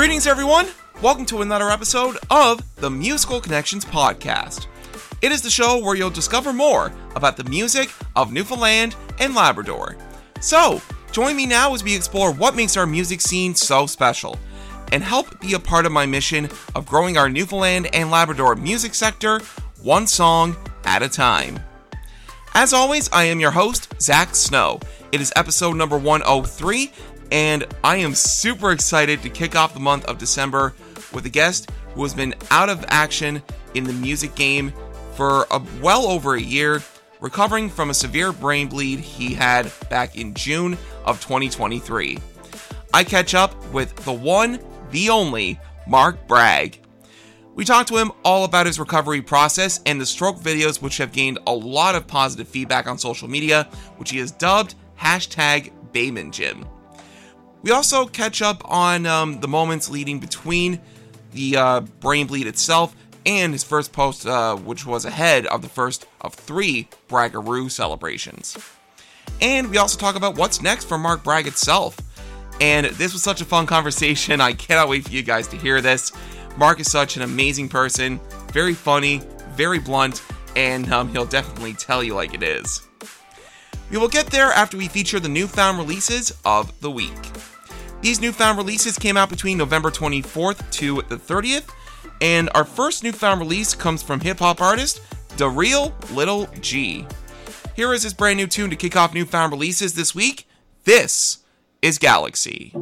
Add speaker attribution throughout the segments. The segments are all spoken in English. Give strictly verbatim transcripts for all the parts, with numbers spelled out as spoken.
Speaker 1: Greetings, everyone! Welcome to another episode of the Musical Connections Podcast. It is the show where you'll discover more about the music of Newfoundland and Labrador. So, join me now as we explore what makes our music scene so special, and help be a part of my mission of growing our Newfoundland and Labrador music sector one song at a time. As always, I am your host, Zach Snow. It is episode number one oh three, and I am super excited to kick off the month of December with a guest who has been out of action in the music game for a, well over a year, recovering from a severe brain bleed he had back in June of twenty twenty-three. I catch up with the one, the only, Mark Bragg. We talked to him all about his recovery process and the stroke videos, which have gained a lot of positive feedback on social media, which he has dubbed hashtag Bayman Gym. We also catch up on um, the moments leading between the uh, brain bleed itself and his first post, uh, which was ahead of the first of three Braggaroo celebrations. And we also talk about what's next for Mark Bragg itself. And this was such a fun conversation. I cannot wait for you guys to hear this. Mark is such an amazing person, very funny, very blunt, and um, he'll definitely tell you like it is. We will get there after we feature the newfound releases of the week. These newfound releases came out between November twenty-fourth to the thirtieth, and our first newfound release comes from hip-hop artist DaReal Little G. Here is his brand new tune to kick off newfound releases this week. This is Galaxy.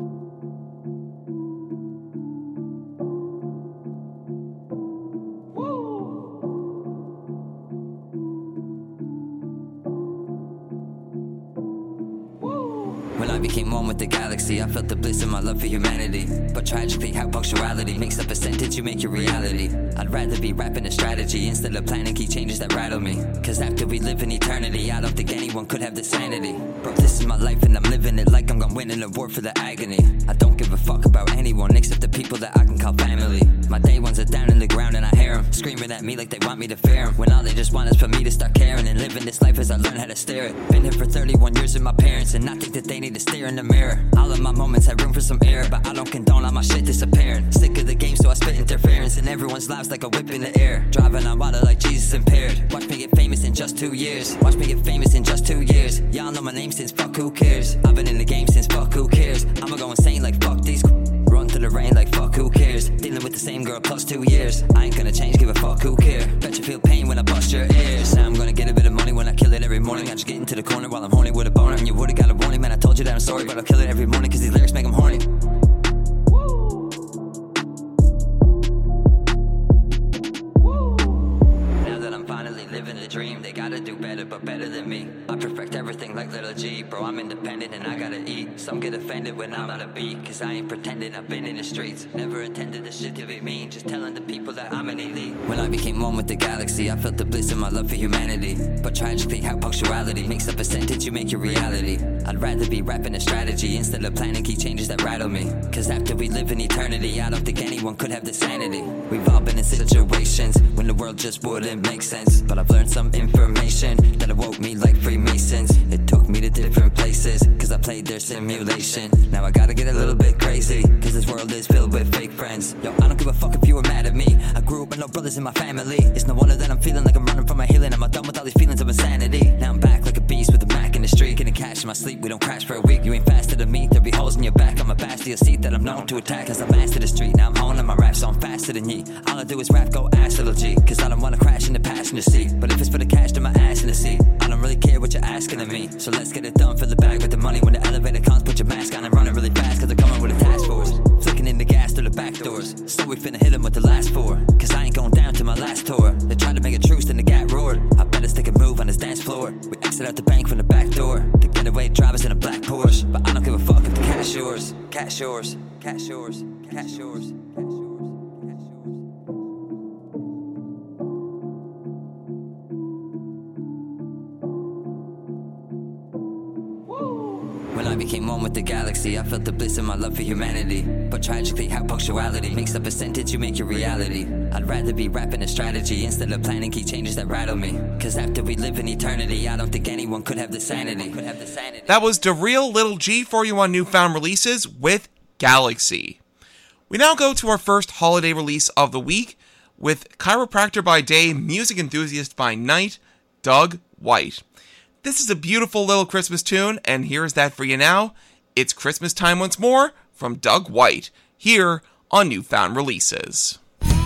Speaker 2: When I became one with the galaxy, I felt the bliss of my love for humanity. But tragically, how punctuality makes a percentage you make your reality. I'd rather be rapping a strategy instead of planning key changes that rattle me. Cause after we live in eternity, I don't think anyone could have the sanity. Bro, this is my life and I'm living it like I'm gonna win an award for the agony. I don't give a fuck about anyone except the people that I can call family. My day ones are down in the ground and I hear them screaming at me like they want me to fear them, when all they just want is for me to start caring and living this life as I learn how to steer it. Been here for thirty-one years with my parents and I think that they need to stare in the mirror. All of my moments have room for some air, but I don't condone all my shit disappearing. Sick of the game, so I spit interference in everyone's lives like a whip in the air. Driving on water like Jesus impaired. Watch me get famous in just two years. Watch me get famous in just two years. Y'all know my name since fuck who cares. I've been in the game since fuck who cares. I'ma go insane like fuck these. Run through the rain like fuck who cares. Dealing with the same girl plus two years. I ain't gonna change, give a fuck who care. Bet you feel pain when I bust your ears. Now I'm gonna get a bit of money when I kill it every morning. I just get into the corner while I'm horny with a boner. And you would've got a warning, man, I told you that I'm sorry, but I'll kill it every morning cause these lyrics make them horny. Living the dream, they gotta do better, but better than me. I perfect everything like Little G, bro, I'm independent and I gotta eat. Some get offended when I'm out of beat, cause I ain't pretending I've been in the streets. Never intended this shit to be mean, just telling the people that I'm an elite. When I became one with the galaxy, I felt the bliss of my love for humanity. But tragically, how punctuality makes a percentage you make your reality. I'd rather be rapping a strategy instead of planning key changes that rattle me. Cause after we live in eternity, I don't think anyone could have the sanity. We've all been in situations when the world just wouldn't make sense, but I've learned some information that awoke me like Freemasons. It took me to different places cause I played their simulation. Now I gotta get a little bit crazy cause this world is filled with fake friends. Yo, I don't give a fuck if you were mad at me. I grew up with no brothers in my family. It's no wonder that I'm feeling like I'm running from my healing. I'm done with all these feelings of insanity. Now I'm back like a beast with a Mac in the street, getting cash in my sleep. We don't crash for a week. You ain't faster than me. There'll be holes in your back. I'm a bastard seat that I'm known to attack cause I mastered the street. Now I'm honing my rap so I'm faster than ye. All I do is rap, go ask Little G, cause I don't wanna crash in the passenger seat. But if it's for the cash, then my ass in the seat. I don't really care what you're asking of me, so let's get it done. Fill the bag with the money. When the elevator comes, put your mask on and run it really fast cause they're coming with a task force. Flicking in the gas through the back doors. So we finna hit them with the last four, cause I ain't going down to my last tour. They tried to make a truce, then the gat roared. I better stick a move on this dance floor. We exit out the bank from the back door. The getaway drivers in a black Porsche, but I don't give a fuck if the cash yours. Cash yours. Cash yours. Cash yours. When I became one with the galaxy, I felt the bliss of my love for humanity. But tragically, how punctuality makes a percentage you make your reality. I'd rather be rapping a strategy instead of planning key changes that rattle me. Cause after we live in eternity, I don't think anyone could have the sanity. Could have the sanity.
Speaker 1: That was DaReal Little G for you on Newfound Releases with Galaxy. We now go to our first holiday release of the week with chiropractor by day, music enthusiast by night, Doug White. This is a beautiful little Christmas tune, and here's that for you now. It's Christmas Time Once More from Doug White, here on Newfound Releases.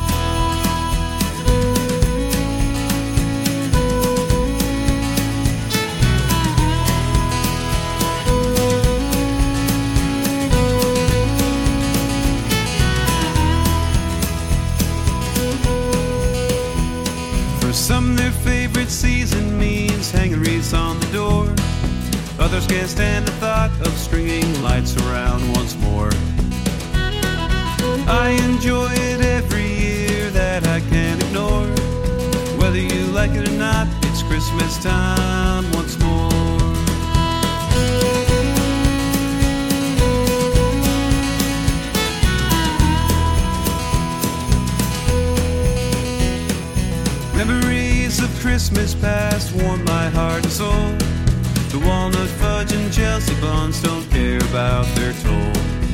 Speaker 3: Some their favorite season means hanging wreaths on the door. Others can't stand the thought of stringing lights around once more. I enjoy it every year, that I can't ignore. Whether you like it or not, it's Christmas time once more. Memories of Christmas past warm my heart and soul. The walnut fudge and Chelsea buns don't care about their toll.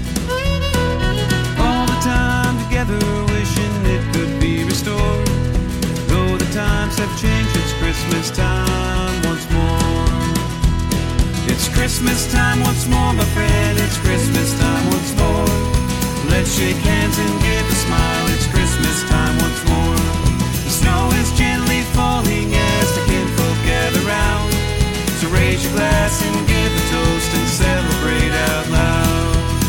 Speaker 3: All the time together wishing it could be restored. Though the times have changed, it's Christmas time once more. It's Christmas time once more, my friend, it's Christmas time once more. Let's shake hands and give a smile, it's Christmas time once more. Snow is gently falling as the kinfolk gather round. So raise your glass and give a toast and celebrate out loud.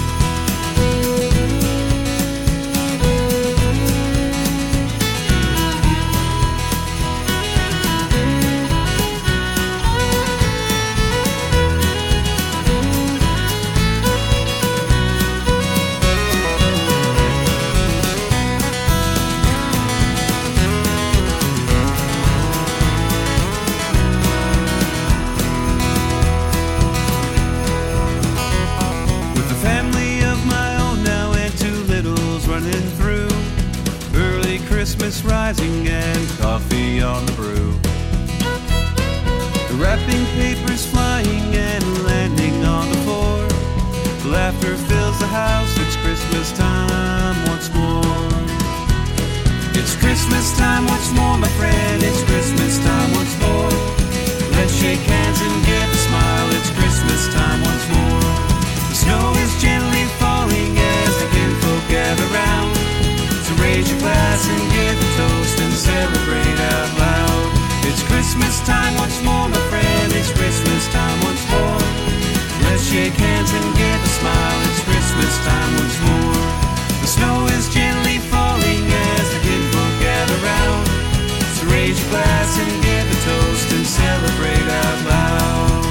Speaker 3: Christmas rising and coffee on the brew. The wrapping paper's flying and landing on the floor. Laughter fills the house, it's Christmas time once more. It's Christmas time once more, my friend, it's Christmas time once more. Let's shake hands and give a smile, it's Christmas time once more. The snow is gently falling as the kinfolk gather round. So raise your glass and give a toast and celebrate out loud. It's Christmas time once more, my friend, it's Christmas time once more. Let's shake hands and give a smile, it's Christmas time once more. The snow is gently falling as the kinfolk gather round. So raise your glass and give a toast and celebrate out loud.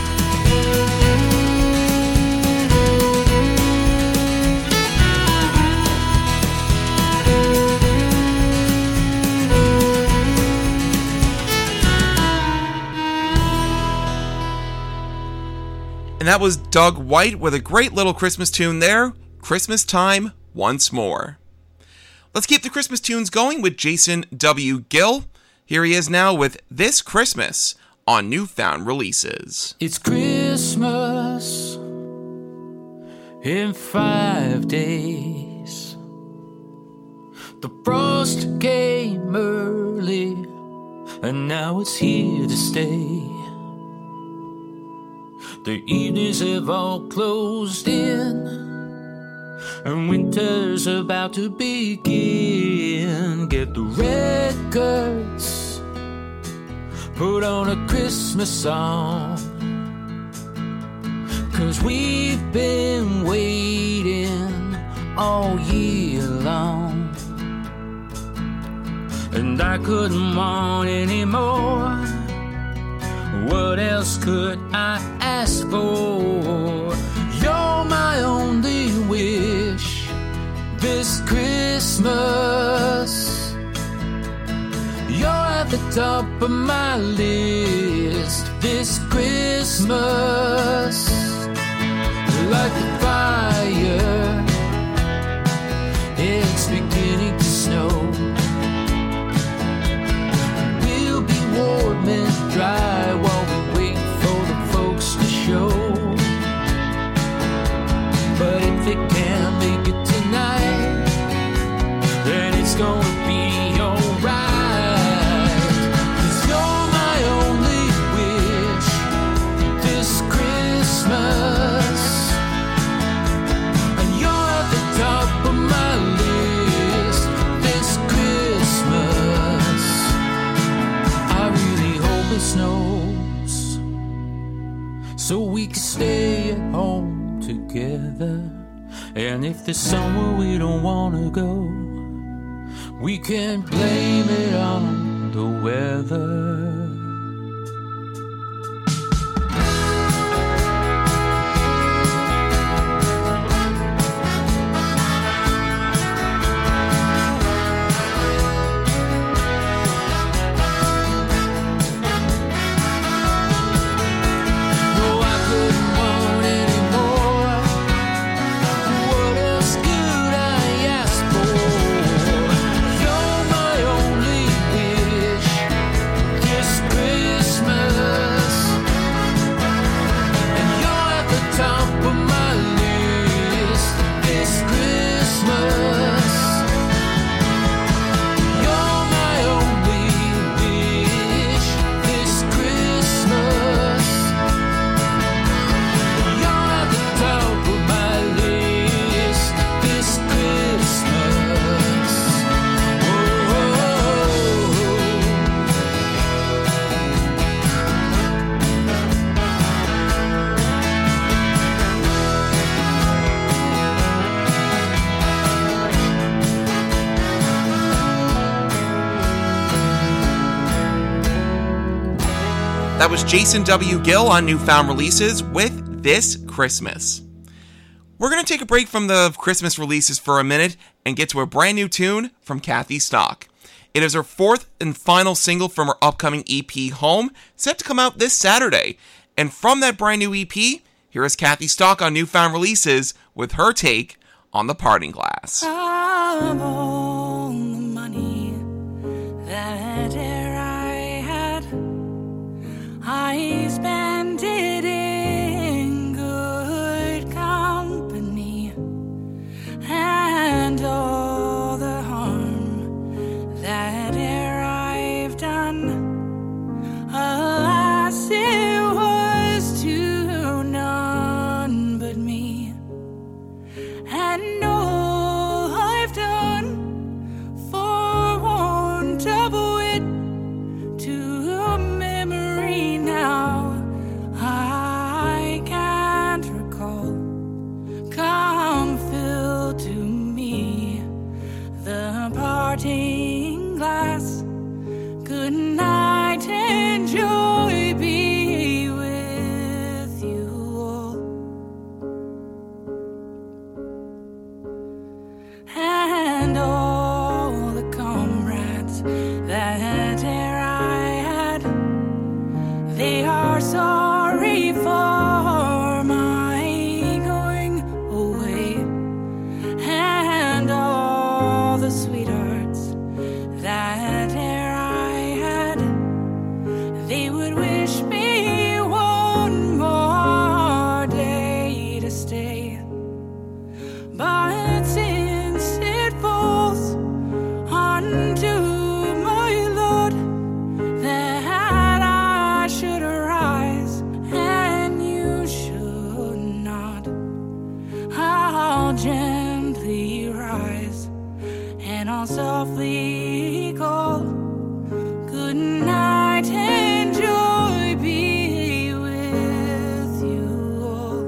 Speaker 1: And that was Doug White with a great little Christmas tune there, Christmas Time Once More. Let's keep the Christmas tunes going with Jason W. Gill. Here he is now with This Christmas on Newfound Releases.
Speaker 4: It's Christmas in five days. The frost came early, and now it's here to stay. The evenings have all closed in, and winter's about to begin. Get the records, put on a Christmas song, 'cause we've been waiting all year long. And I couldn't want any more. What else could I ask for? You're my only wish this Christmas. You're at the top of my list this Christmas. Like the fire, it's beginning to snow. We'll be warm and dry while we wait for the folks to show. But if it can't make it tonight, stay at home together. And if there's somewhere we don't want to go, we can blame it on the weather.
Speaker 1: That was Jason W. Gill on Newfound Releases with This Christmas. We're going to take a break from the Christmas releases for a minute and get to a brand new tune from Kathy Stock. It is her fourth and final single from her upcoming E P Home, set to come out this Saturday. And from that brand new E P, here is Kathy Stock on Newfound Releases with her take on The Parting Glass.
Speaker 5: Of all the money that e'er I had, I spent it in good company, and all the harm that e'er I've done, alas, it was to none but me. And all I've done for want of wit to memory now, I can't recall. Come fill to me the parting glass. Good night and joy be with you all. And all the comrades that e'er I had, they are sorry for my going away. And all the sweethearts that e'er I had, they would wish me one more day to stay. But since it falls unto my lot that I should arise and you should not, I'll gently rise and I'll softly call. Good night and joy be with you all.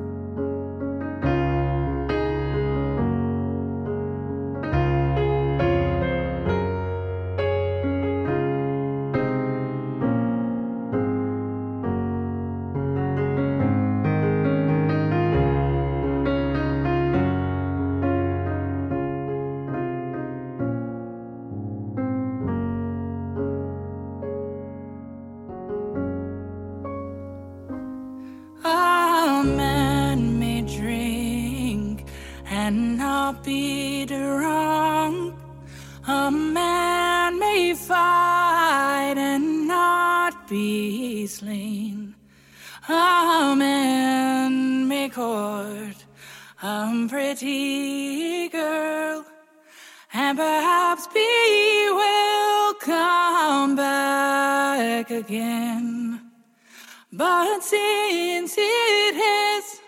Speaker 5: A man may drink and not be drunk. A man may fight and not be slain. A man may court a pretty girl and perhaps be welcome back again. But since it is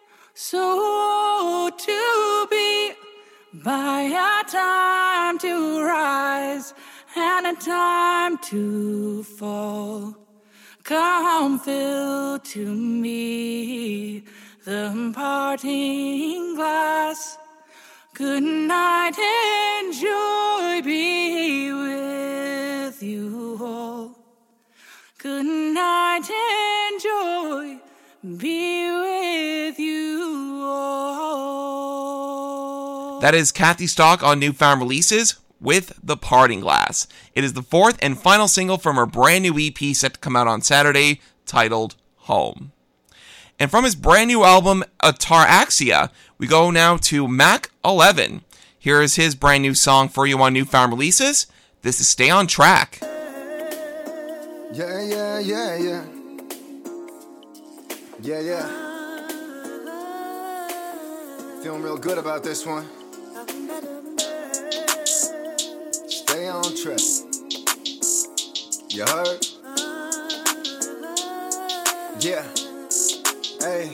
Speaker 5: so to be, by a time to rise and a time to fall, come fill to me the parting glass. Good night and joy be with you all. Good night and joy be with you all.
Speaker 1: That is Kathy Stock on Newfound Releases with The Parting Glass. It is the fourth and final single from her brand new E P set to come out on Saturday, titled Home. And from his brand new album, Ataraxia, we go now to Mac eleven. Here is his brand new song for you on Newfound Releases. This is Stay on Track.
Speaker 6: Yeah, yeah, yeah, yeah. Yeah, yeah. Feeling real good about this one. Stay on track. You heard? Yeah. Hey.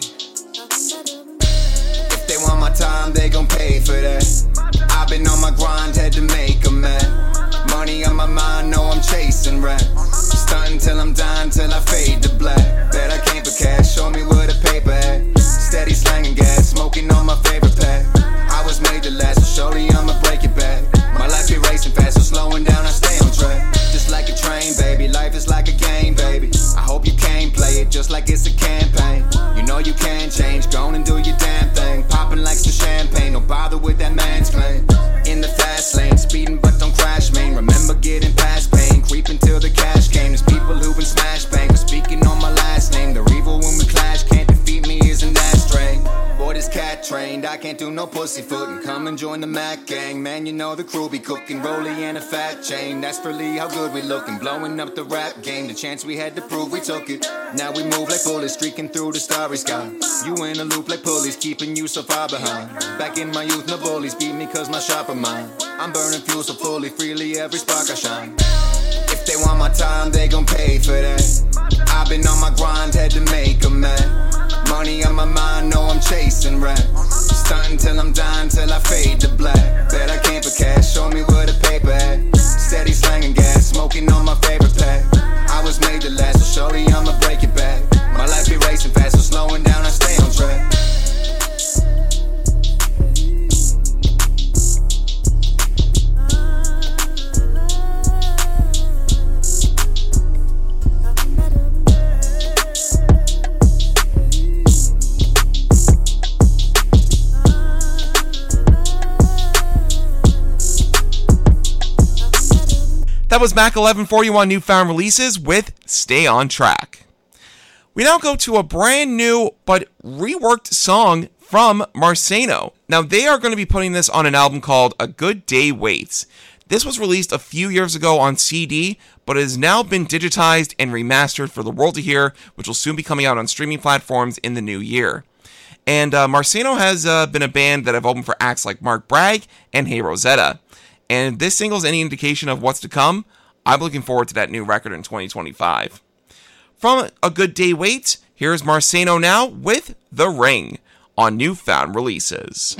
Speaker 6: If they want my time, they gon' pay for that. I've been on my grind, had to make a man. Money on my mind, know I'm chasing rap. Stuntin' till I'm dying, till I fade to black. Bet I came for cash, show me where the paper at. Steady slanging gas, smoking on my favorite pack. I was made to last, so surely I'ma break it back. My life be racing fast, so slowing down, I stay on track. Just like a train, baby, life is like a game, baby. I hope you can play it just like it's a campaign. You know you can change, go on and do your damn thing. Popping like some champagne, no bother with that man's claim. In the fast lane, speeding but don't crash, man. Remember getting past pain, creeping till the cash came. There's people who been smash bang, but speaking on my last name. They're evil when we clash, can't defeat me, isn't that strange? Boy, this cat trained, I can't do no pussyfooting. Come and join the Mac gang, man, you know the crew be cooking. Rollie and a fat chain, that's for Lee, how good we looking. Blowing up the rap game, the chance we had to prove we took it. Now we move like bullets, streaking through the starry sky. You in a loop like pulleys, keeping you so far behind. Back in my youth, no bullies beat me cause my shop of mine. I'm burning fuel so fully, freely every spark I shine. If they want my time, they gon' pay for that. I've been on my grind, had to make a man. Money on my mind, know I'm chasing rap. Stuntin' till I'm dying, till I fade to black. Bet I came for cash, show me where the paper at. Steady slanging gas, smoking on my favorite pack. I was made to last, so surely I'ma break it back. My life be racing fast, so slowing down, I stay on track.
Speaker 1: That was Mac eleven for you on Newfound Releases with Stay on Track. We now go to a brand new but reworked song from Marciano. Now they are going to be putting this on an album called A Good Day Waits. This was released a few years ago on C D, but it has now been digitized and remastered for the world to hear, which will soon be coming out on streaming platforms in the new year. And uh, Marciano has uh, been a band that have opened for acts like Mark Bragg and Hey Rosetta. And if this single is any indication of what's to come, I'm looking forward to that new record in twenty twenty-five. From A Good Day Waits, here's Marciano now with The Ring on Newfound Releases.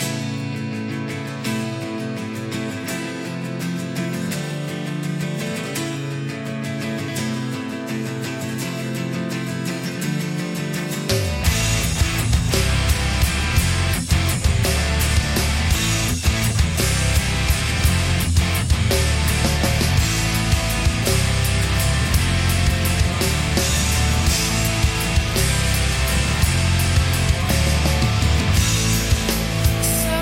Speaker 5: So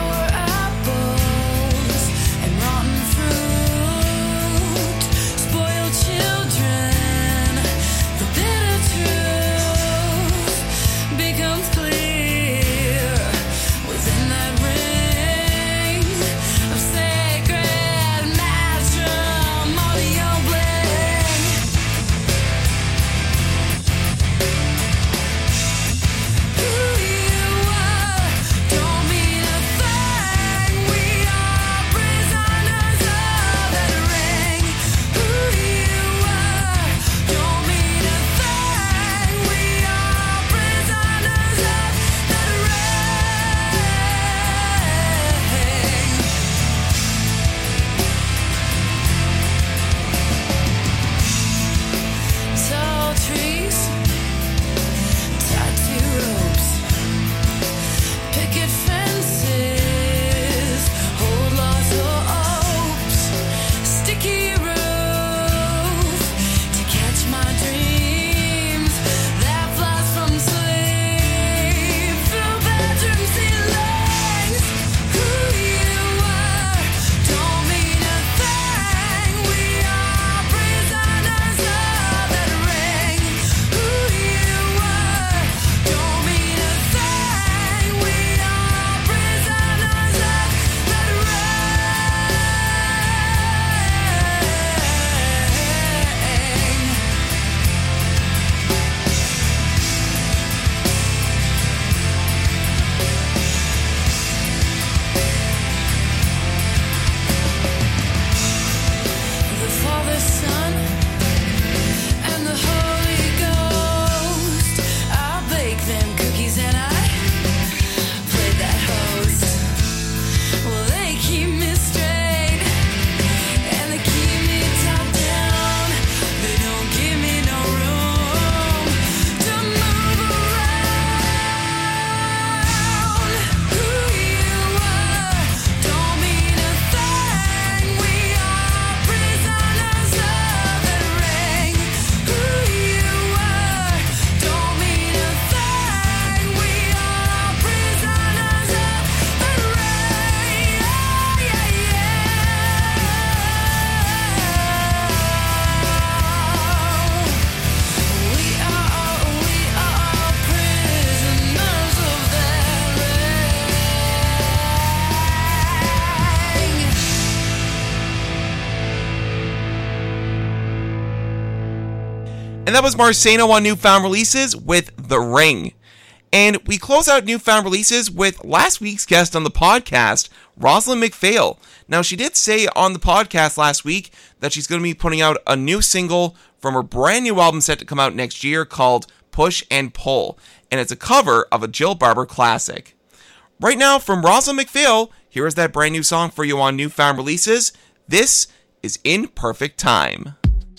Speaker 1: that was Marciano on Newfound Releases with The Ring. And we close out Newfound Releases with last week's guest on the podcast, Rosalind McPhail. Now, she did say on the podcast last week that she's going to be putting out a new single from her brand new album set to come out next year called Push and Pull, and it's a cover of a Jill Barber classic. Right now, from Rosalind McPhail, here is that brand new song for you on Newfound Releases. This is In Perfect Time.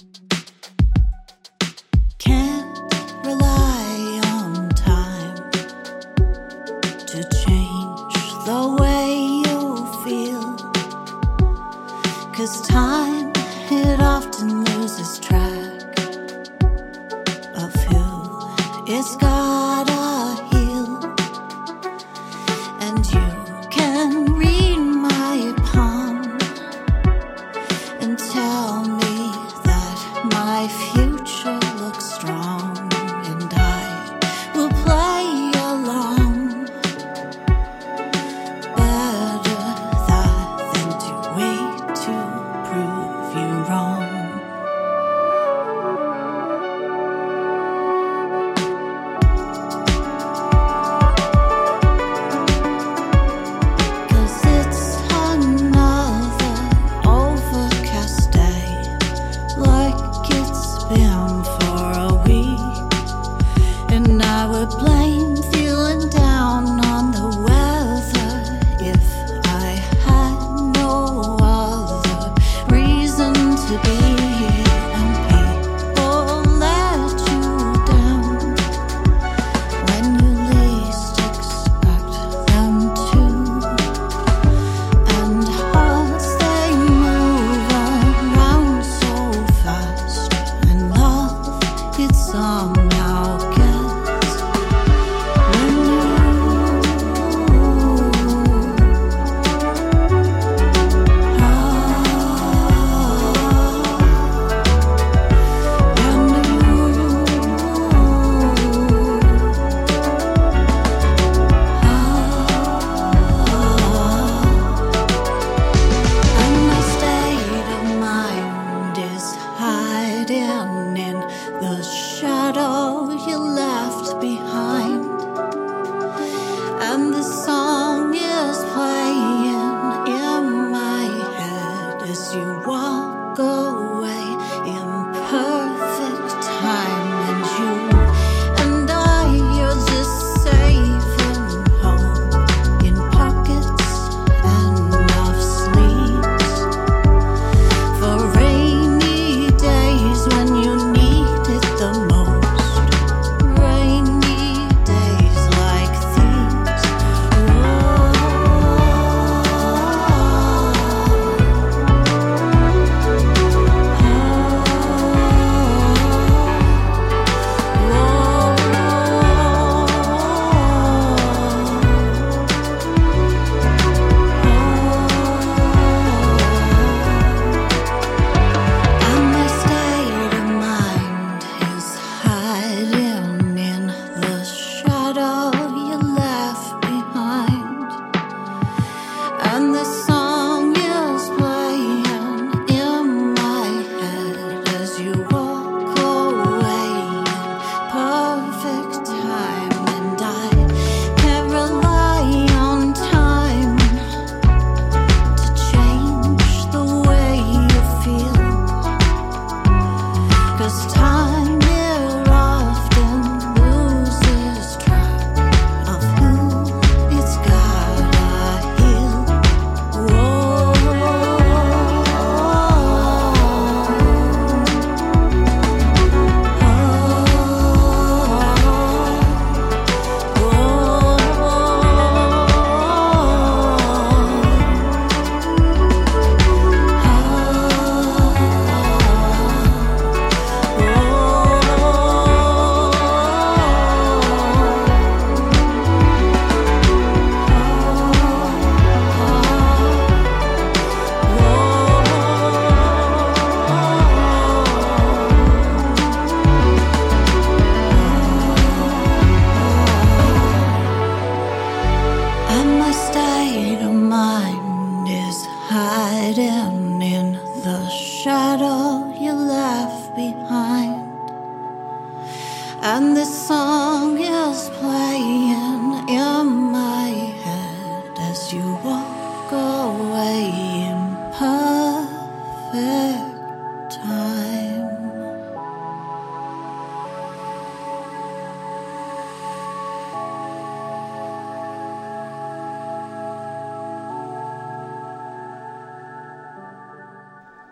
Speaker 7: Can't rely on time to change the way you feel, 'cause time, it often loses track of who it's gotta heal. And you can read my palm and tell me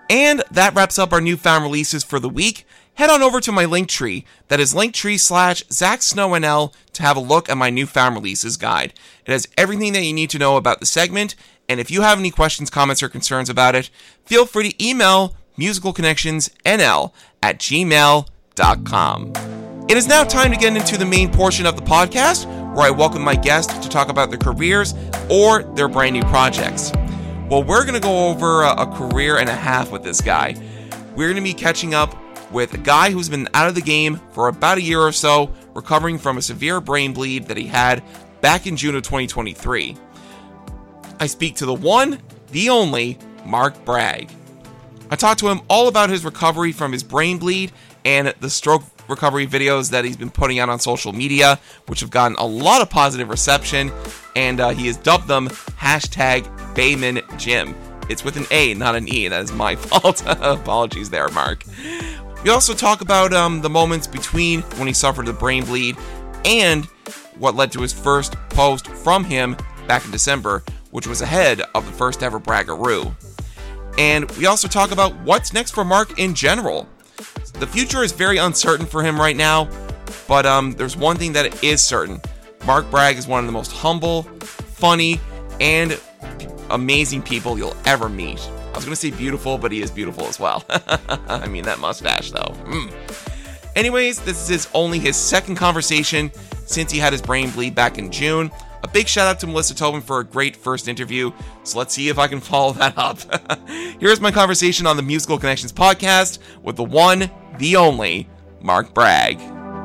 Speaker 1: And that wraps up our newfound releases for the week. Head on over to my Linktree, that is linktree slash Zach Snow N L, to have a look at my newfound releases guide. It has everything that you need to know about the segment, and if you have any questions, comments, or concerns about it, feel free to email musicalconnectionsnl at gmail dot com. It is now time to get into the main portion of the podcast, where I welcome my guests to talk about their careers or their brand new projects. Well, we're going to go over a, a career and a half with this guy. We're going to be catching up with a guy who's been out of the game for about a year or so, recovering from a severe brain bleed that he had back in June of twenty twenty-three. I speak to the one, the only, Mark Bragg. I talked to him all about his recovery from his brain bleed and the stroke recovery videos that he's been putting out on social media, which have gotten a lot of positive reception, and uh, he has dubbed them hashtag Bayman Jim. It's with an A, not an E. That is my fault. Apologies there, Mark. We also talk about um, the moments between when he suffered the brain bleed and what led to his first post from him back in December, which was ahead of the first ever Braggaroo. And we also talk about what's next for Mark in general. The future is very uncertain for him right now, but um, there's one thing that is certain. Mark Bragg is one of the most humble, funny, and amazing people you'll ever meet. I was going to say beautiful, but he is beautiful as well. I mean, that mustache, though. Mm. Anyways, this is his, only his second conversation since he had his brain bleed back in June. A big shout out to Melissa Tobin for a great first interview, so let's see if I can follow that up. Here's my conversation on the Musical Connections podcast with the one, the only, Mark Bragg.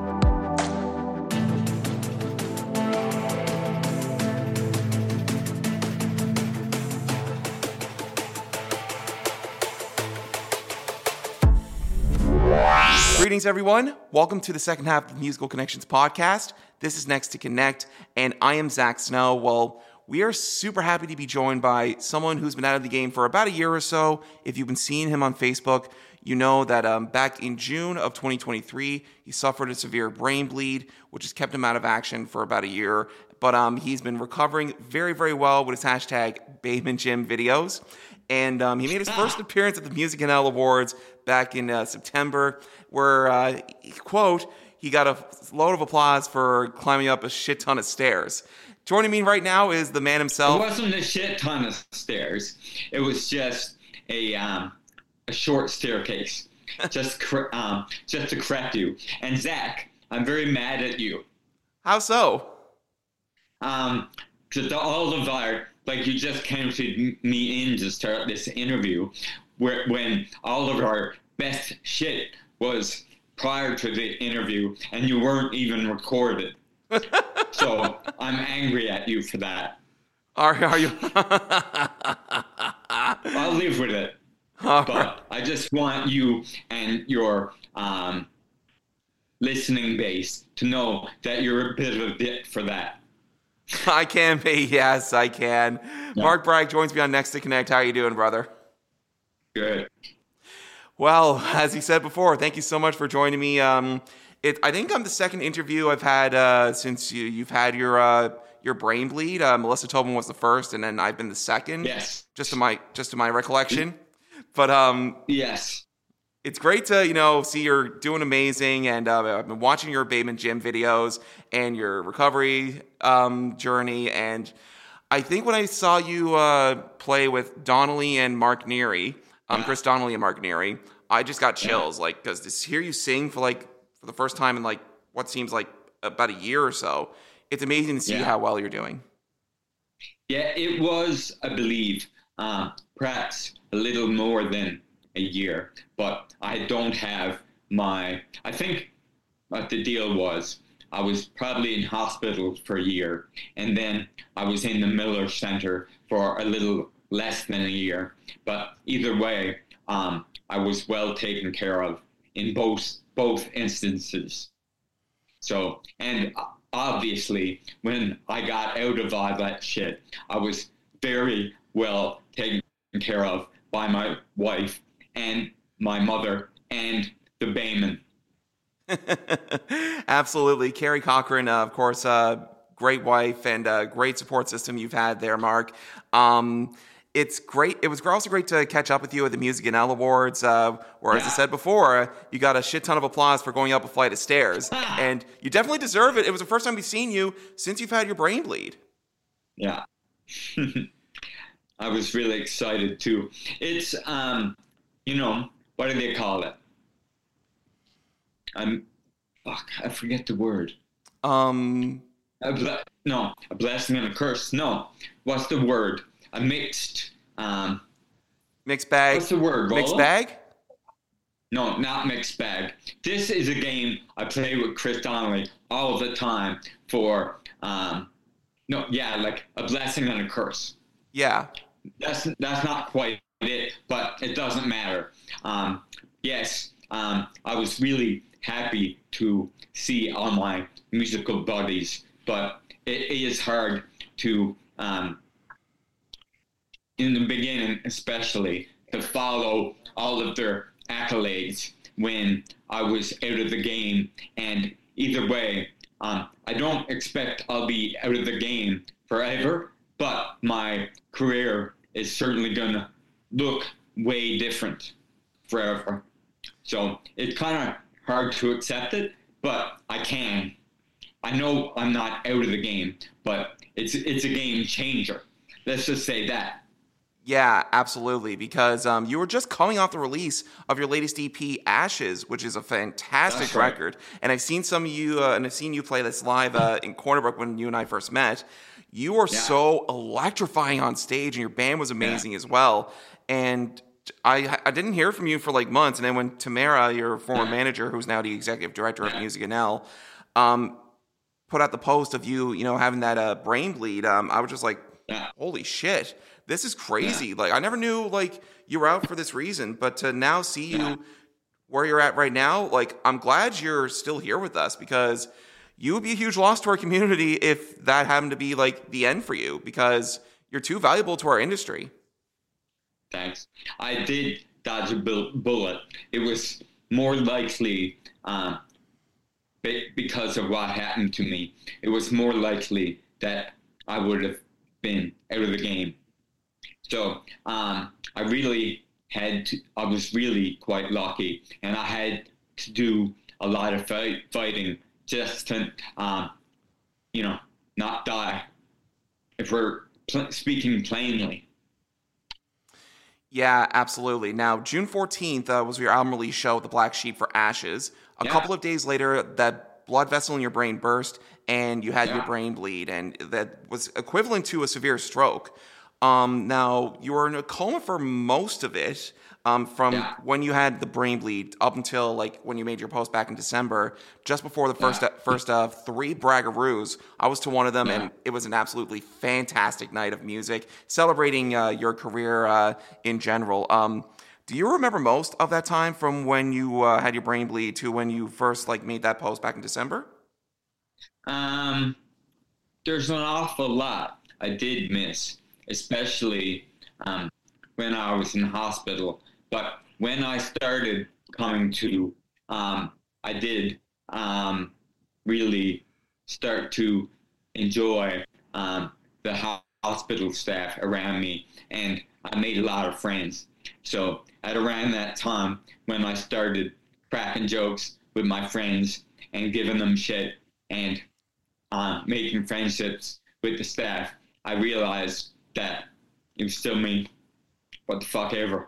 Speaker 1: Greetings, everyone. Welcome to the second half of the Musical Connections podcast. This is Next to Connect, and I am Zach Snow. Well, we are super happy to be joined by someone who's been out of the game for about a year or so. If you've been seeing him on Facebook, you know that um, back in June of twenty twenty-three, he suffered a severe brain bleed, which has kept him out of action for about a year. But um, he's been recovering very, very well with his hashtag Bayman Jim videos. And um, he made his first appearance at the Music N L Awards back in uh, September, where, uh, quote, he got a load of applause for climbing up a shit ton of stairs. Joining me right now is the man himself.
Speaker 8: It wasn't a shit ton of stairs. It was just a um, a short staircase. just cor- um, just to correct you. And Zach, I'm very mad at you.
Speaker 1: How so?
Speaker 8: Um, just all of our, like you just counted me in to start this interview, where when all of our best shit was prior to the interview, and you weren't even recorded. So I'm angry at you for that.
Speaker 1: Are, are you?
Speaker 8: I'll live with it.
Speaker 1: All
Speaker 8: but
Speaker 1: right.
Speaker 8: I just want you and your um, listening base to know that you're a bit of a bit for that.
Speaker 1: I can be, yes, I can. Yeah. Mark Bragg joins me on Next to Connect. How are you doing, brother?
Speaker 8: Good.
Speaker 1: Well, as he said before, thank you so much for joining me. Um, it, I think I'm the second interview I've had uh, since you, you've had your uh, your brain bleed. Uh, Melissa Tobin was the first, and then I've been the second.
Speaker 8: Yes.
Speaker 1: Just to my just to my recollection. But um,
Speaker 8: yes,
Speaker 1: it's great to you know see you're doing amazing, and uh, I've been watching your Bayman Jim videos and your recovery um, journey, and I think when I saw you uh, play with Donnelly and Mark Neary. Um, Chris Donnelly and Mark Neary, I just got chills, yeah. like, because to hear you sing for, like, for the first time in, like, what seems like about a year or so, it's amazing to see yeah. how well you're doing.
Speaker 8: Yeah, it was, I believe, uh, perhaps a little more than a year, but I don't have my, I think what the deal was, I was probably in hospital for a year, and then I was in the Miller Center for a little less than a year, but either way, um, I was well taken care of in both both instances. So, and obviously, when I got out of all that shit, I was very well taken care of by my wife and my mother and the Bayman.
Speaker 1: Absolutely, Carrie Cochran, uh, of course, uh, great wife and uh, great support system you've had there, Mark. Um, it's great. It was also great to catch up with you at the Music N L Awards, uh, where, yeah. as I said before, you got a shit ton of applause for going up a flight of stairs. And you definitely deserve it. It was the first time we've seen you since you've had your brain bleed.
Speaker 8: Yeah. I was really excited, too. It's, um, you know, what do they call it? I'm, fuck, I forget the word.
Speaker 1: Um...
Speaker 8: A ble- no, a blessing and a curse. No. What's the word? A mixed, um...
Speaker 1: Mixed bag?
Speaker 8: What's the word, Rolla?
Speaker 1: Mixed bag?
Speaker 8: No, not mixed bag. This is a game I play with Chris Donnelly all the time for, um... No, yeah, like a blessing and a curse.
Speaker 1: Yeah.
Speaker 8: That's that's not quite it, but it doesn't matter. Um, yes, um, I was really happy to see all my musical buddies, but it, it is hard to, um, in the beginning especially, to follow all of their accolades when I was out of the game. And either way, um, I don't expect I'll be out of the game forever, but my career is certainly going to look way different forever. So it's kind of hard to accept it, but I can. I know I'm not out of the game, but it's it's a game changer. Let's just say that.
Speaker 1: Yeah, absolutely, because um, you were just coming off the release of your latest E P, Ashes, which is a fantastic
Speaker 8: That's right.
Speaker 1: record. And I've seen some of you, uh, and I've seen you play this live uh, in Corner Brook when you and I first met. You were yeah. so electrifying on stage, and your band was amazing yeah. as well. And I I didn't hear from you for like months, and then when Tamara, your former yeah. manager, who's now the executive director yeah. of Music N L, um, put out the post of you, you know, having that uh, brain bleed, um, I was just like, yeah. holy shit. This is crazy. Yeah. Like, I never knew, like, you were out for this reason, but to now see you yeah. where you're at right now, like, I'm glad you're still here with us, because you would be a huge loss to our community if that happened to be, like, the end for you, because you're too valuable to our industry.
Speaker 8: Thanks. I did dodge a bullet. It was more likely, um, because of what happened to me, it was more likely that I would have been out of the game. So um, I really had to, I was really quite lucky, and I had to do a lot of fight, fighting just to, um, you know, not die, if we're pl- speaking plainly.
Speaker 1: Yeah, absolutely. Now, June fourteenth uh, was your album release show with the Black Sheep for Ashes. A yeah. couple of days later, that blood vessel in your brain burst, and you had yeah. your brain bleed, and that was equivalent to a severe stroke. Um, now, you were in a coma for most of it, um, from yeah. when you had the brain bleed up until like when you made your post back in December, just before the first yeah. uh, first of three Bragaroos. I was to one of them, yeah. and it was an absolutely fantastic night of music, celebrating uh, your career uh, in general. Um, do you remember most of that time from when you uh, had your brain bleed to when you first like made that post back in December?
Speaker 8: Um, there's an awful lot I did miss. Especially um, when I was in hospital. But when I started coming to, um, I did um, really start to enjoy um, the ho- hospital staff around me, and I made a lot of friends. So at around that time, when I started cracking jokes with my friends and giving them shit and uh, making friendships with the staff, I realized that it was still me. What the fuck ever.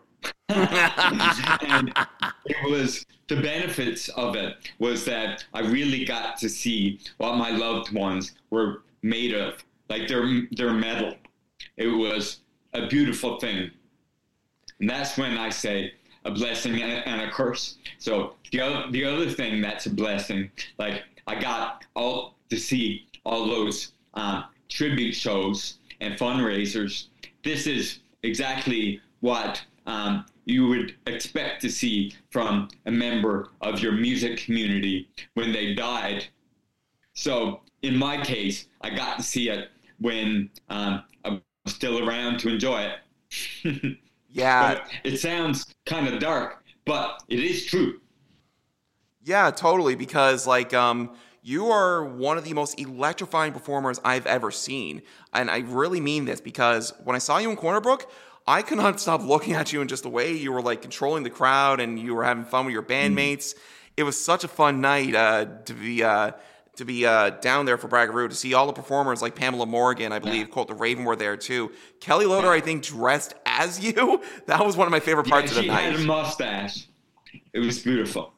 Speaker 8: And it was, the benefits of it was that I really got to see what my loved ones were made of. Like their their metal. It was a beautiful thing. And that's when I say a blessing and a curse. So the other, the other thing that's a blessing, like I got all to see all those uh, tribute shows and fundraisers. This is exactly what um, you would expect to see from a member of your music community when they died. So in my case, I got to see it when um, I was still around to enjoy it.
Speaker 1: Yeah.
Speaker 8: But it sounds kind of dark, but it is true.
Speaker 1: Yeah, totally, because like um you are one of the most electrifying performers I've ever seen. And I really mean this, because when I saw you in Corner Brook, I could not stop looking at you and just the way you were like controlling the crowd and you were having fun with your bandmates. Mm. It was such a fun night uh, to be uh, to be uh, down there for Braggaroo, to see all the performers like Pamela Morgan, I believe, yeah. Colt the Raven were there too. Kelly Loader, yeah. I think, dressed as you. That was one of my favorite parts
Speaker 8: yeah,
Speaker 1: of the night.
Speaker 8: She had a mustache. It was beautiful.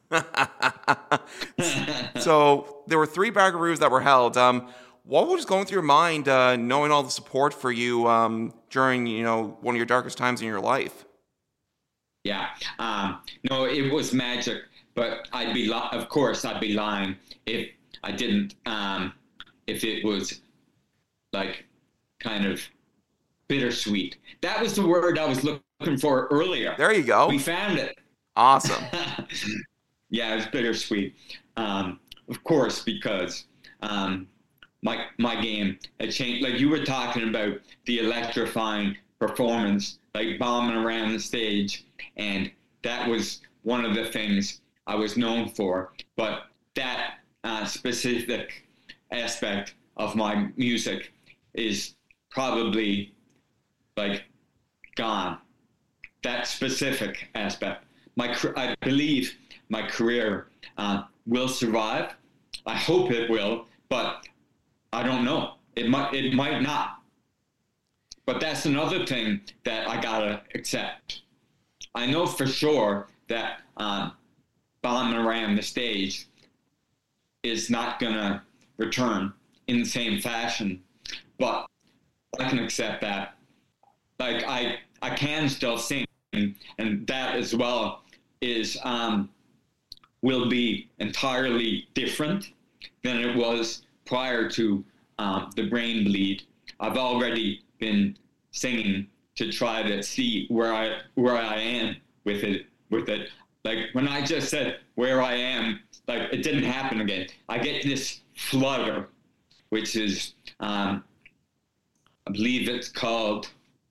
Speaker 1: So there were three Braggaroos that were held. Um, what was going through your mind, uh, knowing all the support for you um, during, you know, one of your darkest times in your life?
Speaker 8: Yeah, um, no, it was magic. But I'd be, li- of course, I'd be lying if I didn't. Um, if it was like kind of bittersweet. That was the word I was looking for earlier.
Speaker 1: There you go.
Speaker 8: We found it.
Speaker 1: Awesome.
Speaker 8: Yeah, it was bittersweet. Um, of course, because um, my my game had changed. Like you were talking about the electrifying performance, like bombing around the stage, and that was one of the things I was known for. But that uh, specific aspect of my music is probably like gone. That specific aspect. My, I believe my career uh, will survive. I hope it will, but I don't know. It might, it might not. But that's another thing that I gotta accept. I know for sure that uh, bombing around the stage is not gonna return in the same fashion, but I can accept that. Like I, I can still sing, and that as well is um, will be entirely different than it was prior to um, the brain bleed. I've already been singing to try to see where I where I am with it with it. Like when I just said where I am, like it didn't happen again. I get this flutter, which is um, I believe it's called.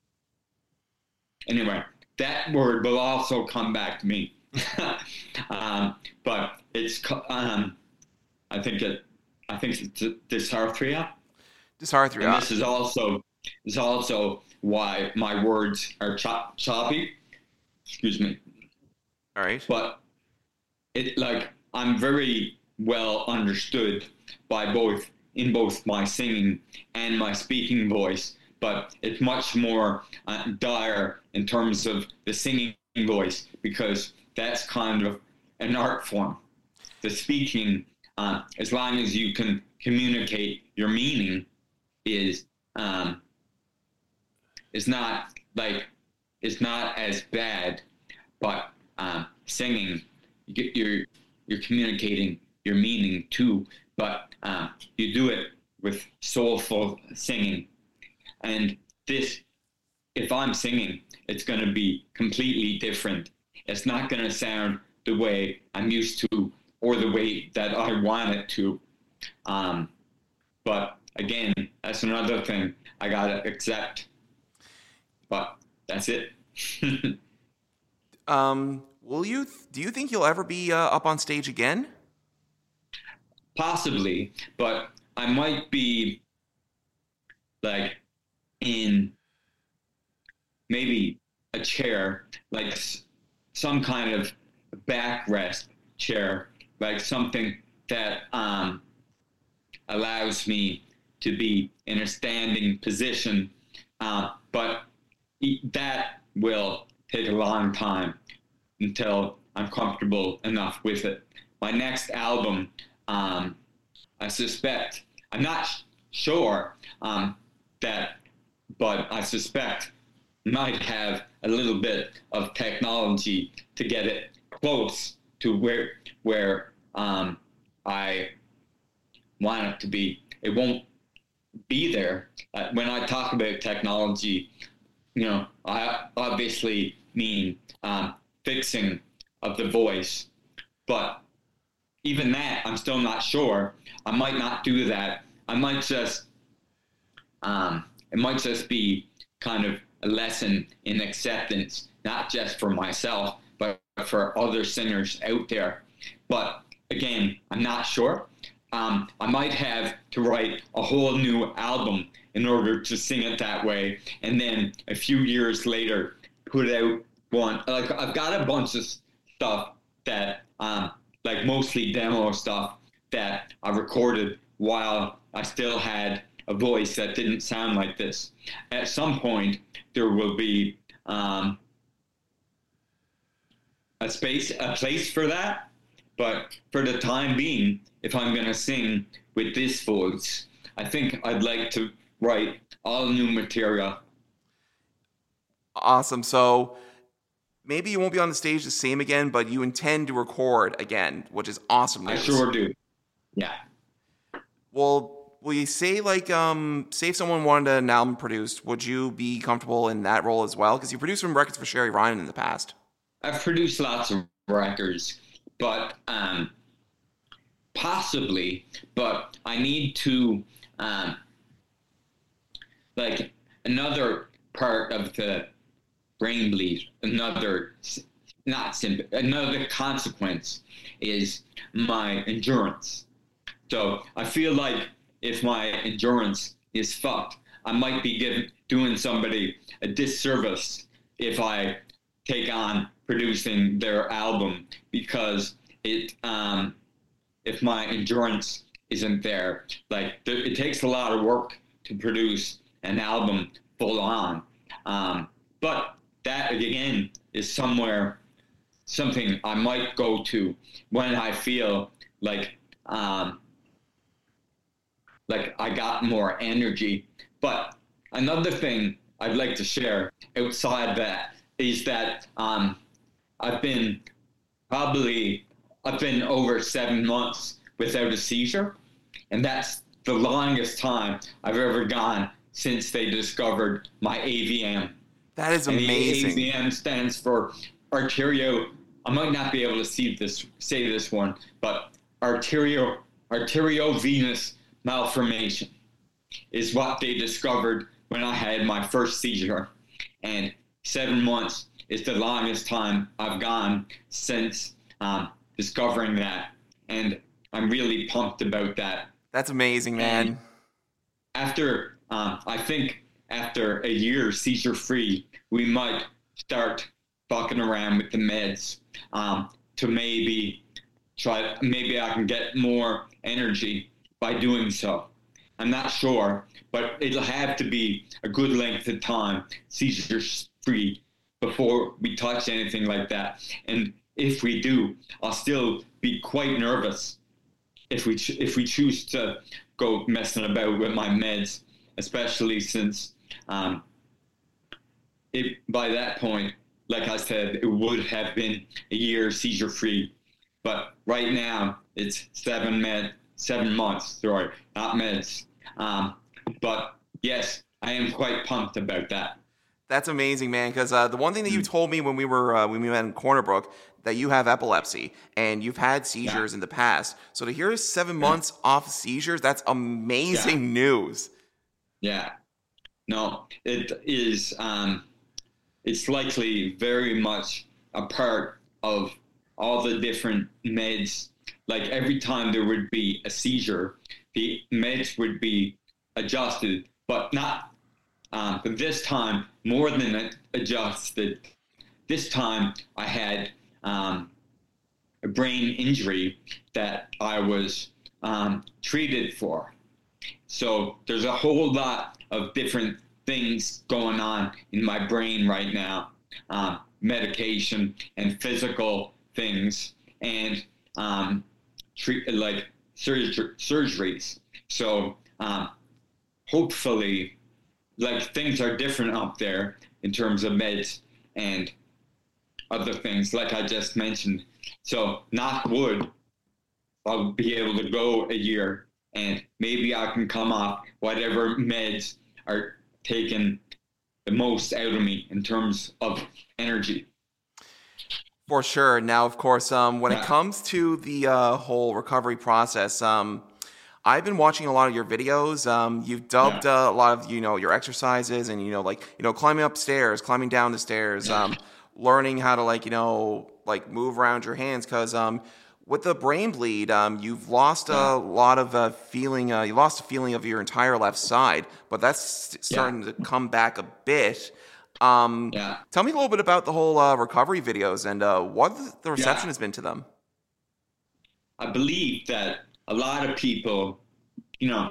Speaker 8: Anyway, that word will also come back to me. um, but it's um, I think it I think it's dysarthria.
Speaker 1: Dysarthria.
Speaker 8: And this is also is also why my words are chop, choppy. Excuse me.
Speaker 1: All right.
Speaker 8: But it like I'm very well understood by both in both my singing and my speaking voice. But it's much more uh, dire in terms of the singing voice, because that's kind of an art form. The speaking, uh, as long as you can communicate your meaning, is um, is not like it's not as bad. But um, singing, you're you're communicating your meaning too. But uh, you do it with soulful singing. And this, if I'm singing, it's going to be completely different. It's not going to sound the way I'm used to or the way that I want it to. Um, but again, that's another thing I got to accept. But that's it.
Speaker 1: um, will you, do you think you'll ever be uh, up on stage again?
Speaker 8: Possibly, but I might be like in maybe a chair, like some kind of backrest chair, like something that um, allows me to be in a standing position. Uh, but that will take a long time until I'm comfortable enough with it. My next album, um, I suspect, I'm not sh- sure um, that, but I suspect might have a little bit of technology to get it close to where where um, I want it to be. It won't be there. Uh, when I talk about technology, you know, I obviously mean um, fixing of the voice, but even that, I'm still not sure. I might not do that. I might just, um, it might just be kind of a lesson in acceptance, not just for myself, but for other singers out there. But again, I'm not sure. um, I might have to write a whole new album in order to sing it that way. And then a few years later, put out one. Like, I've got a bunch of stuff that, um, like mostly demo stuff that I recorded while I still had a voice that didn't sound like this. At some point, there will be um, a space, a place for that. But for the time being, if I'm going to sing with this voice, I think I'd like to write all new material.
Speaker 1: Awesome. So maybe you won't be on the stage the same again, but you intend to record again, which is awesome news.
Speaker 8: I sure do. Yeah.
Speaker 1: Well, will you say, like, um, say if someone wanted an album produced, would you be comfortable in that role as well? Because you produced some records for Sherry Ryan in the past.
Speaker 8: I've produced lots of records, but um, possibly, but I need to, um, like, another part of the brain bleed, another, not simple, another consequence is my endurance. So I feel like if my endurance is fucked, I might be giving, doing somebody a disservice if I take on producing their album, because it, um, if my endurance isn't there, like th- it takes a lot of work to produce an album full on. Um, but that again is somewhere, something I might go to when I feel like, um, like I got more energy. But another thing I'd like to share outside that is that um, I've been probably, I've been over seven months without a seizure. And that's the longest time I've ever gone since they discovered my A V M.
Speaker 1: That is
Speaker 8: and
Speaker 1: amazing.
Speaker 8: The A V M stands for arterio, I might not be able to see this, say this one, but arterio, arteriovenous malformation is what they discovered when I had my first seizure. And seven months is the longest time I've gone since um, discovering that. And I'm really pumped about that.
Speaker 1: That's amazing, man.
Speaker 8: And after, um, I think after a year seizure-free, we might start fucking around with the meds um, to maybe try, maybe I can get more energy by doing so. I'm not sure, but it'll have to be a good length of time, seizure-free, before we touch anything like that. And if we do, I'll still be quite nervous if we ch- if we choose to go messing about with my meds, especially since um, it by that point, like I said, it would have been a year seizure-free. But right now, it's seven med, seven months, sorry, not meds. Um, but yes, I am quite pumped about that.
Speaker 1: That's amazing, man. Because uh, the one thing that you told me when we were uh, when we met in Corner Brook, that you have epilepsy and you've had seizures yeah. in the past. So to hear seven yeah. months off seizures, that's amazing yeah. news.
Speaker 8: Yeah. No, it is. Um, it's likely very much a part of all the different meds. Like every time there would be a seizure, the meds would be adjusted, but not. Um, but this time, more than adjusted. This time, I had um, a brain injury that I was um, treated for. So there's a whole lot of different things going on in my brain right now, um, medication and physical things, and um, treat like surger- surgeries. So um, hopefully. Like things are different up there in terms of meds and other things, like I just mentioned. So, knock wood, I'll be able to go a year and maybe I can come off whatever meds are taking the most out of me in terms of energy.
Speaker 1: For sure. Now, of course, um, when
Speaker 8: yeah.
Speaker 1: it comes to the uh, whole recovery process, um, I've been watching a lot of your videos. Um, you've dubbed yeah. uh, a lot of, you know, your exercises and, you know, like, you know, climbing upstairs, climbing down the stairs, yeah. um, learning how to, like, you know, like move around your hands. Because um, with the brain bleed, um, you've lost a lot of uh, feeling. Uh, you lost a feeling of your entire left side, but that's starting yeah. to come back a bit. Um,
Speaker 8: yeah.
Speaker 1: Tell me a little bit about the whole uh, recovery videos and uh, what the reception
Speaker 8: yeah.
Speaker 1: has been to them.
Speaker 8: I believe that a lot of people, you know,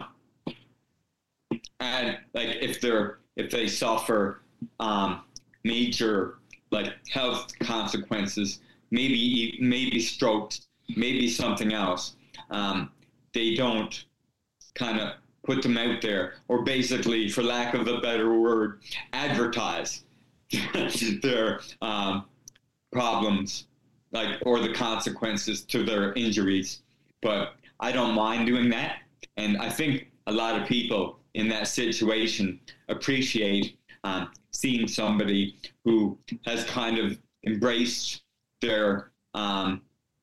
Speaker 8: and like if they're if they suffer um, major like health consequences, maybe maybe strokes, maybe something else, um, they don't kind of put them out there, or basically, for lack of a better word, advertise their um, problems, like or the consequences to their injuries. But I don't mind doing that, and I think a lot of people in that situation appreciate um, seeing somebody who has kind of embraced their um,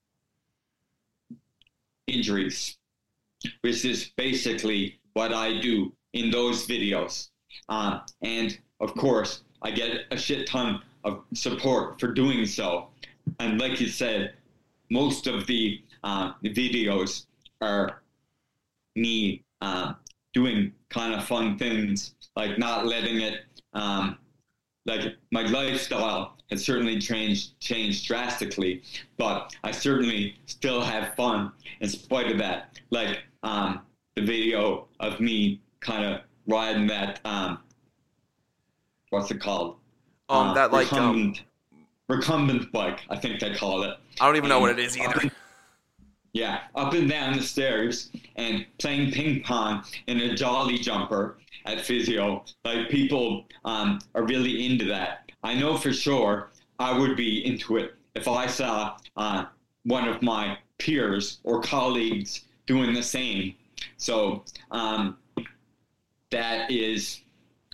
Speaker 8: injuries, which is basically what I do in those videos. Uh, and of course, I get a shit ton of support for doing so. And like you said, most of the uh, videos are me uh, doing kind of fun things, like not letting it, um, like my lifestyle has certainly changed, changed drastically, but I certainly still have fun in spite of that. Like um, the video of me kind of riding that, um, what's it called?
Speaker 1: Um,
Speaker 8: uh,
Speaker 1: that like
Speaker 8: recumbent,
Speaker 1: um,
Speaker 8: recumbent bike, I think they call it.
Speaker 1: I don't even know
Speaker 8: and
Speaker 1: what it is either.
Speaker 8: Up, yeah, up and down the stairs and playing ping pong in a jolly jumper at physio. Like people um, are really into that. I know for sure I would be into it if I saw uh, one of my peers or colleagues doing the same. So um, that is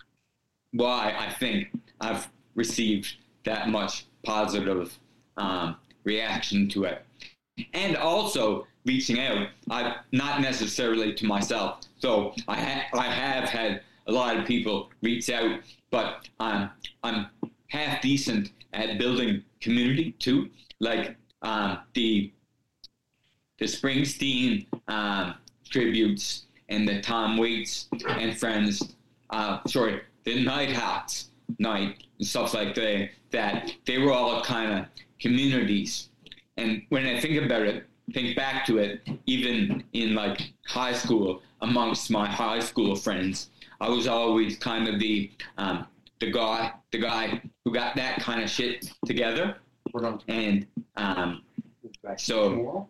Speaker 8: why I think I've received that much positive um, reaction to it. And also reaching out, I not necessarily to myself. So I ha- I have had a lot of people reach out, but um, I'm half decent at building community too. Like um, the the Springsteen um, tributes and the Tom Waits and Friends, uh, sorry, the Nighthawks night and stuff like that. That they were all kind of communities. And when I think about it, think back to it, even in like high school, amongst my high school friends, I was always kind of the um, the guy, the guy who got that kind of shit together. And um, so,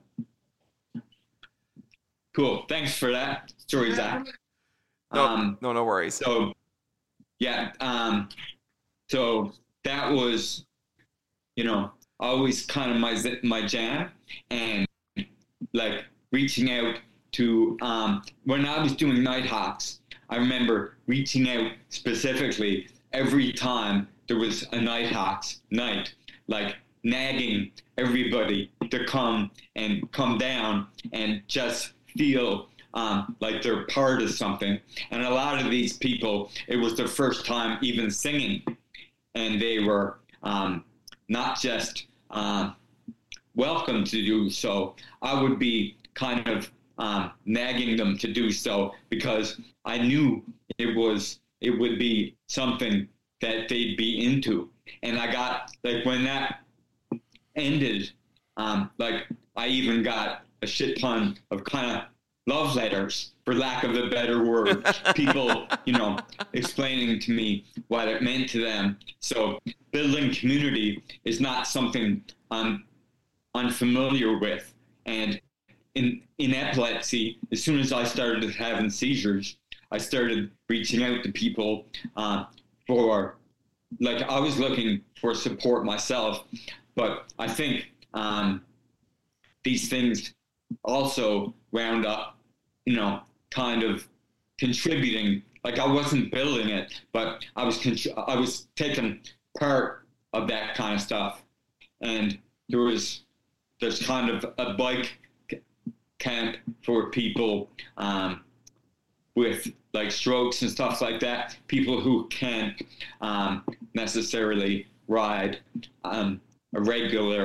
Speaker 8: cool. Thanks for that story, Zach.
Speaker 1: No,
Speaker 8: um,
Speaker 1: no, no worries.
Speaker 8: So, yeah. Um, so that was, you know, always kind of my my jam, and like reaching out to um, when I was doing Nighthawks, I remember reaching out specifically every time there was a Nighthawks night, like nagging everybody to come and come down and just feel um, like they're part of something. And a lot of these people, it was their first time even singing, and they were um, not just uh, welcome to do so. I would be kind of um, nagging them to do so because I knew it was it would be something that they'd be into. And I got, like, when that ended, um, like, I even got a shit ton of kind of love letters, for lack of a better word. People, you know, explaining to me what it meant to them. So building community is not something I'm unfamiliar with. And in, in epilepsy, as soon as I started having seizures, I started reaching out to people uh, for, like, I was looking for support myself, but I think um, these things also wound up, you know, kind of contributing. Like, I wasn't building it, but I was contr- I was taking part of that kind of stuff. And there was there's kind of a bike c- camp for people um, with like strokes and stuff like that, people who can't um, necessarily ride um, a regular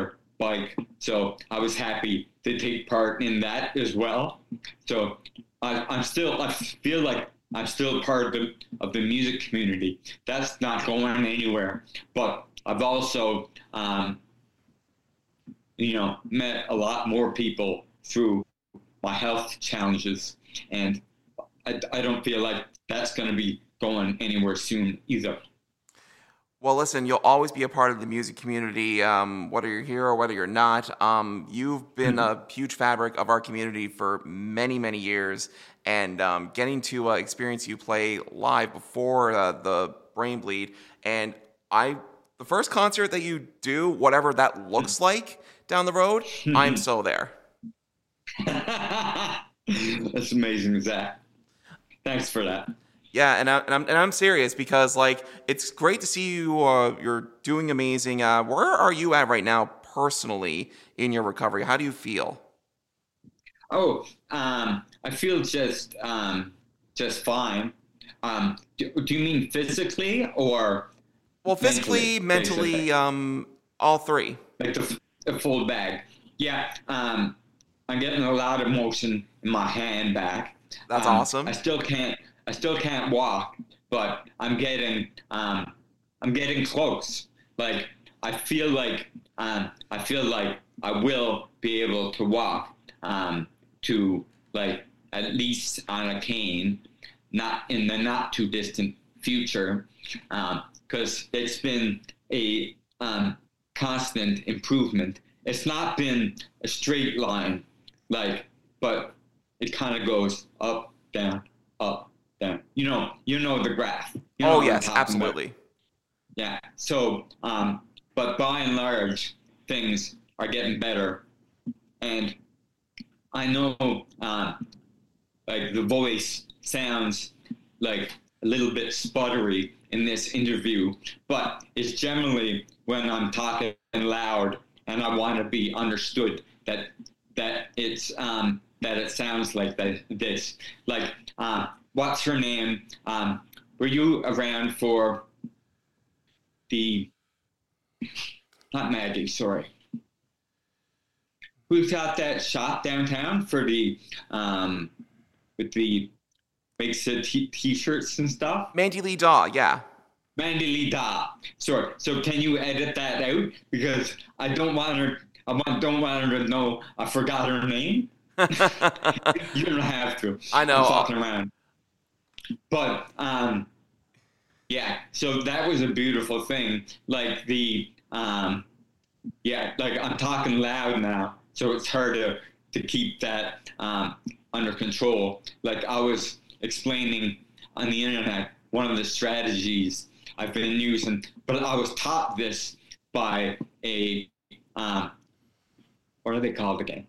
Speaker 8: bike. So I was happy to take part in that as well. So I, I'm still, I feel like I'm still part of the, of the music community. That's not going anywhere. But I've also, um, you know, met a lot more people through my health challenges. And I, I don't feel like that's going to be going anywhere soon either.
Speaker 1: Well, listen, you'll always be a part of the music community, um, whether you're here or whether you're not. Um, you've been a huge fabric of our community for many, many years, and um, getting to uh, experience you play live before uh, the Brain Bleed, and I, the first concert that you do, whatever that looks like down the road, I'm so there.
Speaker 8: That's amazing, Zach. Thanks for that.
Speaker 1: Yeah, and, I, and I'm and I'm serious because like it's great to see you. Uh, you're doing amazing. Uh, where are you at right now, personally, in your recovery? How do you feel?
Speaker 8: Oh, um, I feel just um, just fine. Um, do, do you mean physically or?
Speaker 1: Well, physically, mentally, mentally um, all three.
Speaker 8: Like the, the full bag. Yeah, um, I'm getting a lot of motion in my hand back.
Speaker 1: That's
Speaker 8: um,
Speaker 1: awesome.
Speaker 8: I still can't. I still can't walk, but I'm getting, um, I'm getting close. Like I feel like, um, I feel like I will be able to walk, um, to like at least on a cane, not in the not too distant future, um, because it's been a um, constant improvement. It's not been a straight line, like, but it kind of goes up, down, up. You know, you know the graph. You know
Speaker 1: oh yes, absolutely.
Speaker 8: About. Yeah. So, um, but by and large, things are getting better, and I know, uh, like the voice sounds like a little bit sputtery in this interview, but it's generally when I'm talking loud and I want to be understood that that it's um, that it sounds like that, this like. Uh, What's her name? Um, were you around for the, not Maggie, sorry. Who got that shop downtown for the, um, with the, makes the t- t-shirts and stuff?
Speaker 1: Mandy Lee Daw, yeah.
Speaker 8: Mandy Lee Daw. Sorry. So can you edit that out? Because I don't want her, I want, don't want her to know I forgot her name. You don't have to.
Speaker 1: I know.
Speaker 8: I'm talking around. But, um, yeah, so that was a beautiful thing. Like the, um, yeah, like I'm talking loud now, so it's hard to, to keep that um, under control. Like I was explaining on the internet, one of the strategies I've been using, but I was taught this by a, um, what are they called again?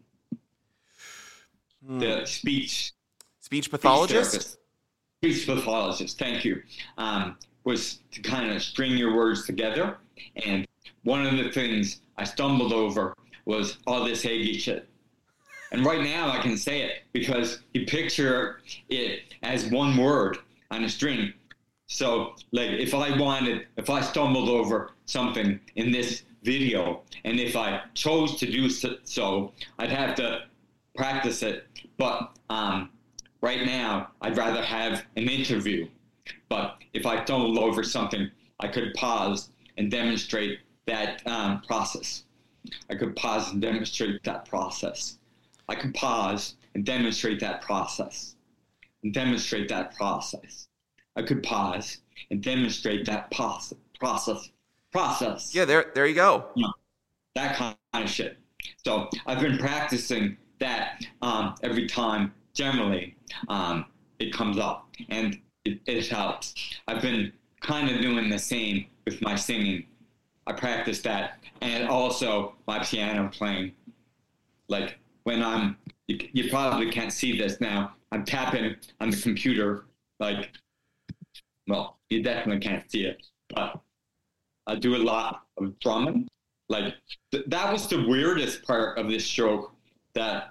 Speaker 8: Hmm. The speech.
Speaker 1: Speech pathologist?
Speaker 8: Speech Speech pathologist, thank you, um, was to kind of string your words together. And one of the things I stumbled over was all this Hagee shit. And right now I can say it because you picture it as one word on a string. So like if I wanted, if I stumbled over something in this video, and if I chose to do so, I'd have to practice it. But, um, right now, I'd rather have an interview, but if I stumbled over something, I could pause and demonstrate that um, process. I could pause and demonstrate that process. I could pause and demonstrate that process. And demonstrate that process. I could pause and demonstrate that process. Process. Process.
Speaker 1: Yeah, there, there you go.
Speaker 8: You know, that kind of shit. So I've been practicing that um, every time. Generally, um, it comes up, and it, it helps. I've been kind of doing the same with my singing. I practice that, and also my piano playing. Like, when I'm, you, you probably can't see this now, I'm tapping on the computer, like, well, you definitely can't see it, but I do a lot of drumming. Like, th- that was the weirdest part of this show, that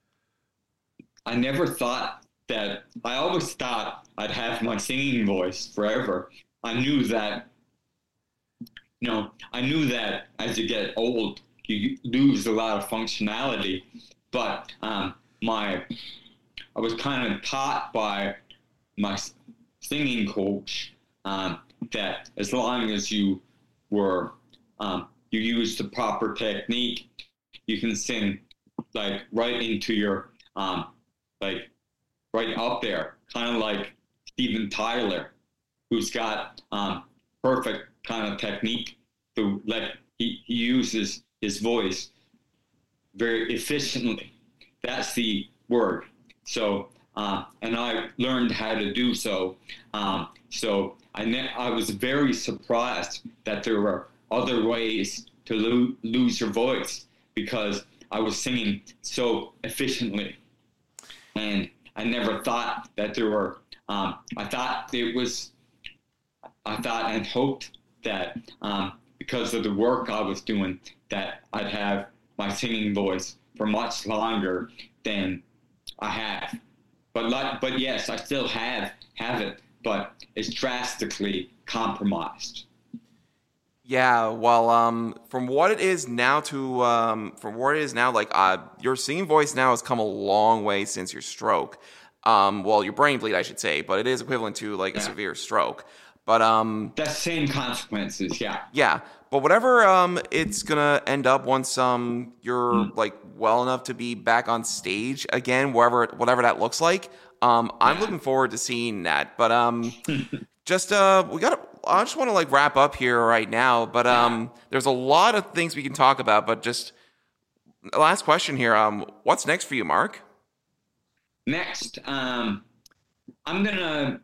Speaker 8: I never thought that, I always thought I'd have my singing voice forever. I knew that, you know, I knew that as you get old, you lose a lot of functionality. But um, my, I was kind of taught by my singing coach um, that as long as you were, um, you use the proper technique, you can sing like right into your, um, like right up there, kind of like Steven Tyler, who's got um, perfect kind of technique to like, he, he uses his voice very efficiently. That's the word. So, uh, and I learned how to do so. Um, so I ne- I was very surprised that there were other ways to lo- lose your voice because I was singing so efficiently. And I never thought that there were, um, I thought it was, I thought and hoped that um, because of the work I was doing, that I'd have my singing voice for much longer than I have. But like, but yes, I still have have it, but it's drastically compromised.
Speaker 1: Yeah, well, um, from what it is now to, um, from what it is now, like, uh, your singing voice now has come a long way since your stroke. Um, well, your brain bleed, I should say, but it is equivalent to, like, yeah. a severe stroke. But, um...
Speaker 8: That's same consequences, yeah.
Speaker 1: Yeah, but whatever, um, it's gonna end up once, um, you're, mm. like, well enough to be back on stage again, wherever, whatever that looks like, um, I'm yeah. looking forward to seeing that. But, um, just, uh, we gotta... I just want to like wrap up here right now, but um, there's a lot of things we can talk about. But just last question here: um, what's next for you, Mark?
Speaker 8: Next, um, I'm gonna.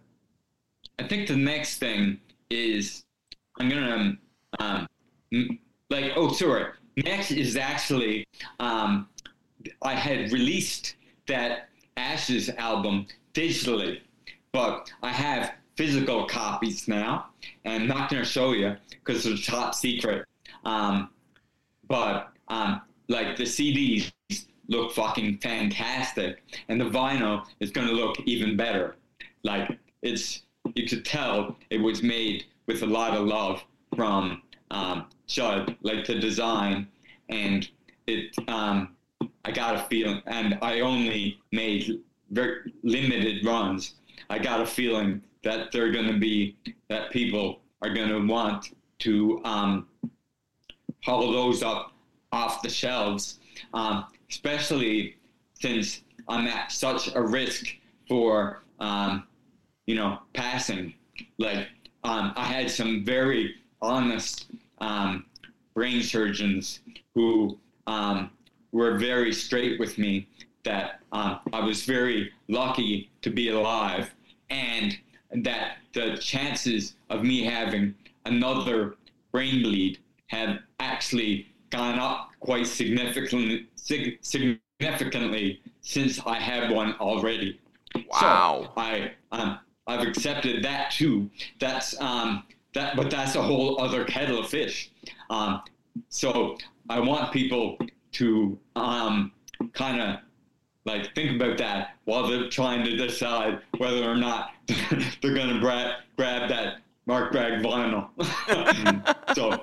Speaker 8: I think the next thing is I'm gonna um, like. Oh, sorry. Next is actually um, I had released that Ashes album digitally, but I have physical copies now, and I'm not going to show you because it's top secret. Um, but um, like the C Ds look fucking fantastic, and the vinyl is going to look even better. Like it's, you could tell it was made with a lot of love from um, Judd, like the design, and it. Um, I got a feeling, and I only made very limited runs. I got a feeling that they're going to be, that people are going to want to um, haul those up off the shelves, um, especially since I'm at such a risk for, um, you know, passing. Like, um, I had some very honest um, brain surgeons who um, were very straight with me that um, I was very lucky to be alive, and that the chances of me having another brain bleed have actually gone up quite significantly, sig- significantly since I had one already.
Speaker 1: Wow!
Speaker 8: So I um, I've accepted that too. That's um that, but that's a whole other kettle of fish. Um, so I want people to um kind of. Like, think about that while they're trying to decide whether or not they're going to bra- grab that Mark Bragg vinyl. so,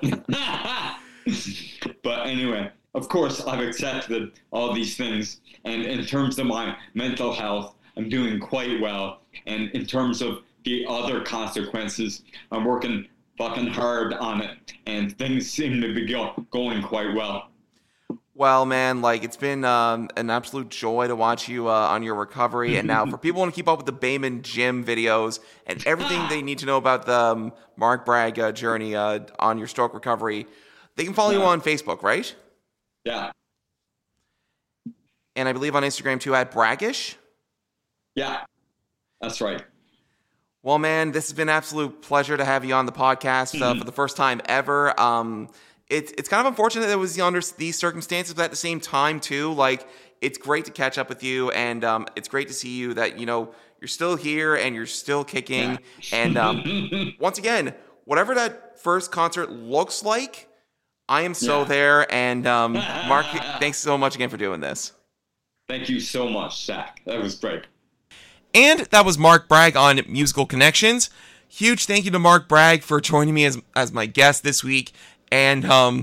Speaker 8: but anyway, of course, I've accepted all these things. And in terms of my mental health, I'm doing quite well. And in terms of the other consequences, I'm working fucking hard on it. And things seem to be go- going quite well.
Speaker 1: Well, man, like, it's been um, an absolute joy to watch you uh, on your recovery. And now for people who want to keep up with the Bayman Gym videos and everything they need to know about the um, Mark Bragg uh, journey uh, on your stroke recovery, they can follow yeah. you on Facebook, right?
Speaker 8: Yeah.
Speaker 1: And I believe on Instagram, too, at Braggish?
Speaker 8: Yeah, that's right.
Speaker 1: Well, man, this has been an absolute pleasure to have you on the podcast uh, for the first time ever. Um It's it's kind of unfortunate that it was under these circumstances, but at the same time, too, like, it's great to catch up with you, and um, it's great to see you that, you know, you're still here and you're still kicking. Yeah. And um, once again, whatever that first concert looks like, I am so yeah. there. And um, Mark, thanks so much again for doing this.
Speaker 8: Thank you so much, Zach. That was great.
Speaker 1: And that was Mark Bragg on Musical Connections. Huge thank you to Mark Bragg for joining me as as my guest this week. And um,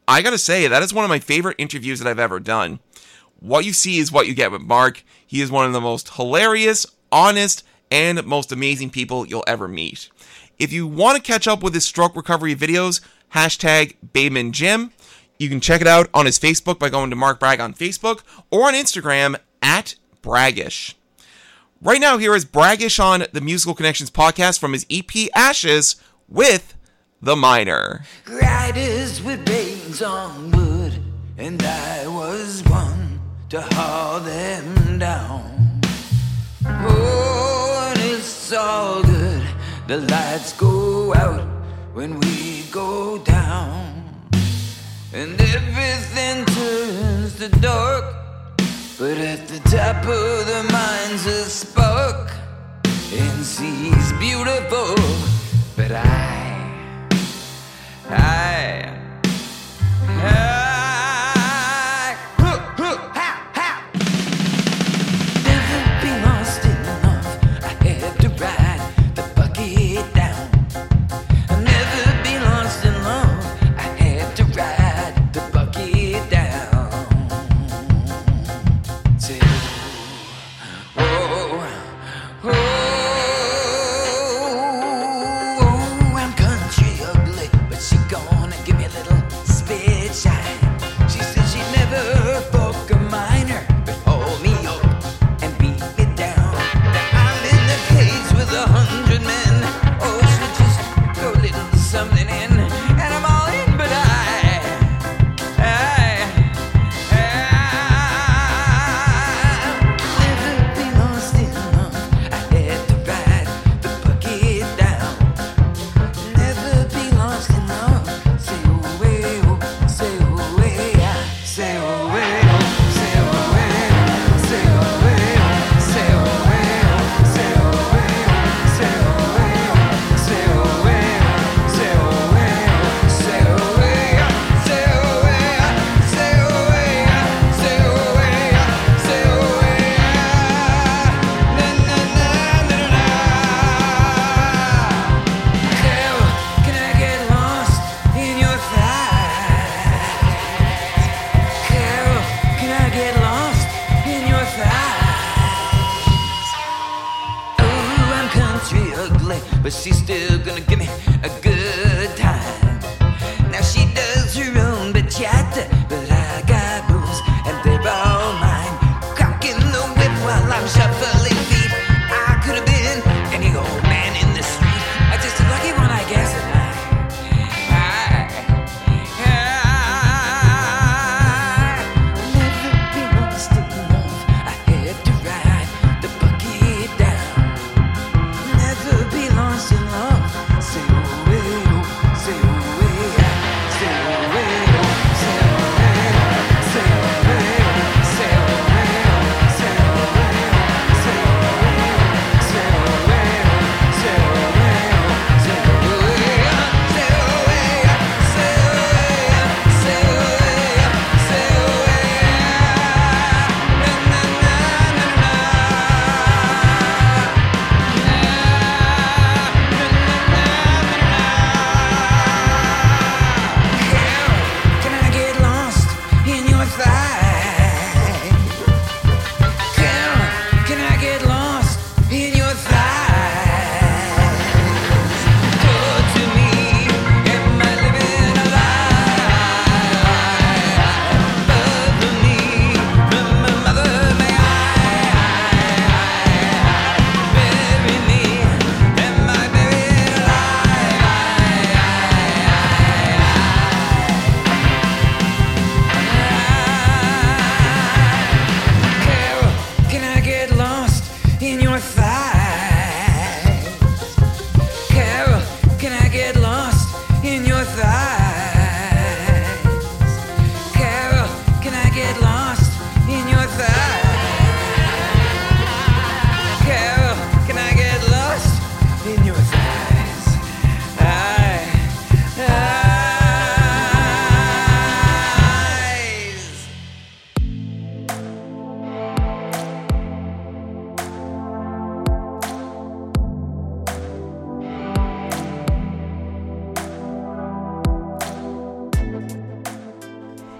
Speaker 1: I gotta say, that is one of my favorite interviews that I've ever done. What you see is what you get with Mark. He is one of the most hilarious, honest, and most amazing people you'll ever meet. If you want to catch up with his stroke recovery videos, hashtag Bateman Gym. You can check it out on his Facebook by going to Mark Bragg on Facebook or on Instagram at Braggish. Right now, here is Braggish on the Musical Connections podcast from his E P Ashes with The Miner.
Speaker 9: Riders with reins on wood, and I was one to haul them down. Oh, and it's all good. The lights go out when we go down, and everything turns to dark. But at the top of the mine's a spark, and see's beautiful. But I, I, I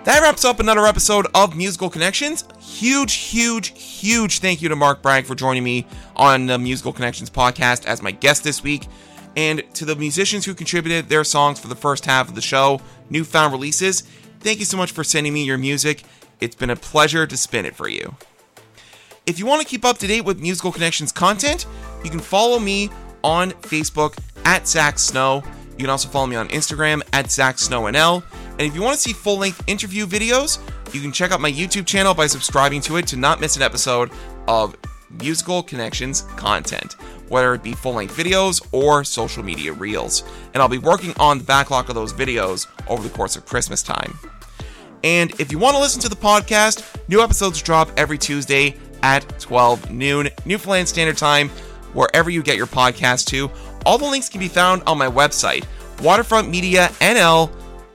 Speaker 1: That wraps up another episode of Musical Connections. Huge, huge, huge thank you to Mark Bragg for joining me on the Musical Connections podcast as my guest this week, and to the musicians who contributed their songs for the first half of the show, Newfound Releases. Thank you so much for sending me your music. It's been a pleasure to spin it for you. If you want to keep up to date with Musical Connections content, you can follow me on Facebook at Zach Snow. You can also follow me on Instagram at Zach Snow N L. And if you want to see full-length interview videos, you can check out my YouTube channel by subscribing to it to not miss an episode of Musical Connections content, whether it be full-length videos or social media reels. And I'll be working on the backlog of those videos over the course of Christmas time. And if you want to listen to the podcast, new episodes drop every Tuesday at twelve noon, Newfoundland Standard Time, wherever you get your podcast to. All the links can be found on my website, waterfrontmedianl.ca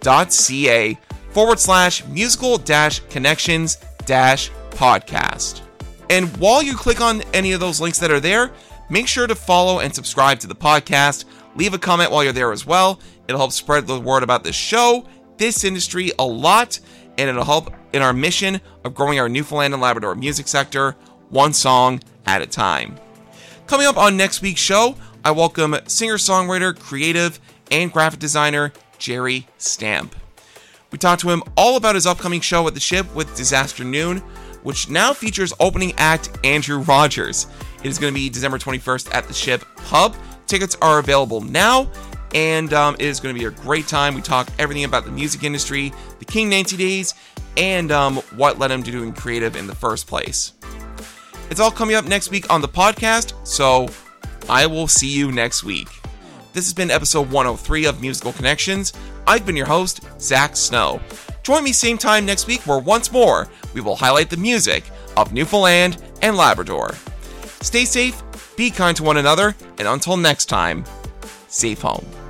Speaker 1: forward slash musical dash connections dash podcast. And while you click on any of those links that are there, make sure to follow and subscribe to the podcast. Leave a comment while you're there as well. It'll help spread the word about this show, this industry a lot, and it'll help in our mission of growing our Newfoundland and Labrador music sector one song at a time. Coming up on next week's show, I welcome singer-songwriter, creative, and graphic designer Jerry Stamp. We talked to him all about his upcoming show at the Ship with Disaster Noon, which now features opening act Andrew Rogers. It is going to be December twenty-first at the Ship Pub. Tickets are available now, and um, it is going to be a great time. We talk everything about the music industry, the King ninety days, and um, what led him to doing creative in the first place. It's all coming up next week on the podcast, so I will see you next week. This has been episode one oh three of Musical Connections. I've been your host, Zach Snow. Join me same time next week where once more we will highlight the music of Newfoundland and Labrador. Stay safe, be kind to one another, and until next time, safe home.